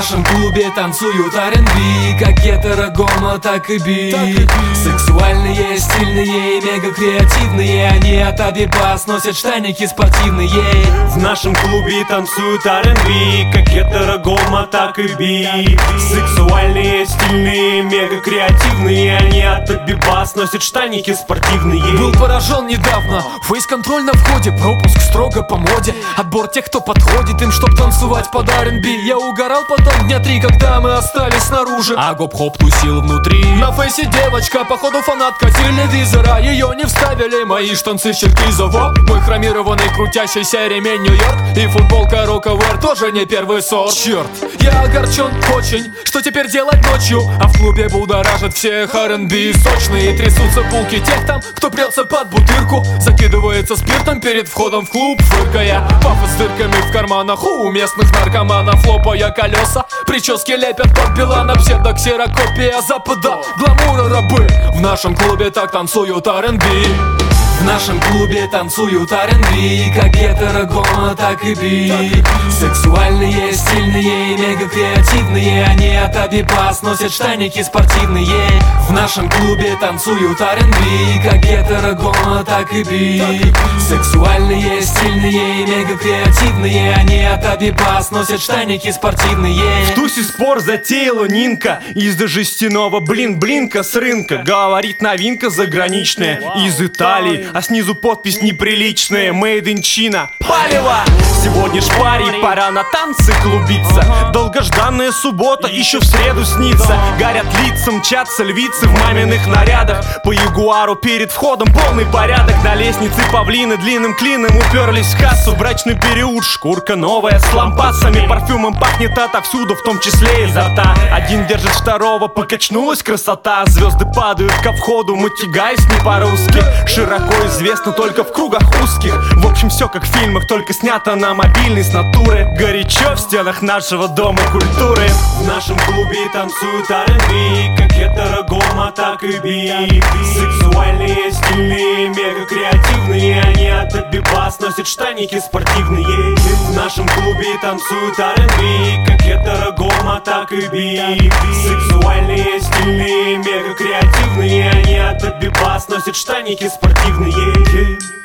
нашем клубе танцуют R&B, как гетеро-гомо, так и би. Сексуальные, стильные, мега креативные, они от Абибас носят штаники спортивные. В нашем клубе танцуют R&B, как гетеро-гомо, так и би. Сексуальные, стильные, мега креативные, они от Абибас носят штаники спортивные. Был поражен недавно, фейс-контроль на входе, пропуск строго по моде. Отбор тех, кто подходит им, чтоб танцевать под R&B. Я угорал потом дня 3, когда мы остались снаружи, а гоп-хоп тусил внутри. На фейсе девочка, походу фанатка телевизора, ее не вставили мои штанцы с черкизово. Мой хромированный крутящийся ремень Нью-Йорк и футболка Роковер тоже не первый сорт. Черт, я огорчен очень, что теперь делать ночью, а в клубе будоражат всех R&B. Сочные трясутся булки тех там, кто прется под бутырку, закидывается спиртом перед входом в клуб, фыркая. Папа с дырками в карманах у местных наркоманов, лопая колеса, прически лепят под Билана, псевдоксерокопия Запада, гламура рабы. В нашем клубе так танцуют R&B. В нашем клубе танцуют R&B, как гетеро-гомо, так и би. Сексуальные, стильные, мега креативные, они от Абибас носят штаники спортивные. В нашем клубе танцуют R&B, как гетеро-гомо, так и би. Сексуальные, стильные, мега креативные, они от Абибас носят штаники спортивные. В тусе спор затеяла Нинка из-за жестяного блин-блинка с рынка. Говорит, новинка заграничная из Италии, а снизу подпись неприличная: Made in China. Палево! Сегодня ж пари, пора на танцы клубиться. Долгожданная суббота еще в среду снится. Горят лица, мчатся львицы в маминых нарядах. По ягуару перед входом полный порядок. На лестнице павлины длинным клином уперлись в кассу. Брачный период, шкурка новая с лампасами. Парфюмом пахнет отовсюду, в том числе изо рта. Один держит второго, покачнулась красота. Звезды падают ко входу, мотягаясь не по-русски. Широко известно только в кругах узких. В общем, все как в фильмах, только снято на мобильный с натуры. Горячо в стенах нашего дома культуры. В нашем клубе танцуют R&B, как гетеро-гомо, так и би. Сексуальные, стильные, мега креативные, они от Абибас носят штаники спортивные. В нашем клубе танцуют R&B, как гетеро-гомо, так и би. Сексуальные, стильные, мега креативные, они от Абибас носят штаники спортивные.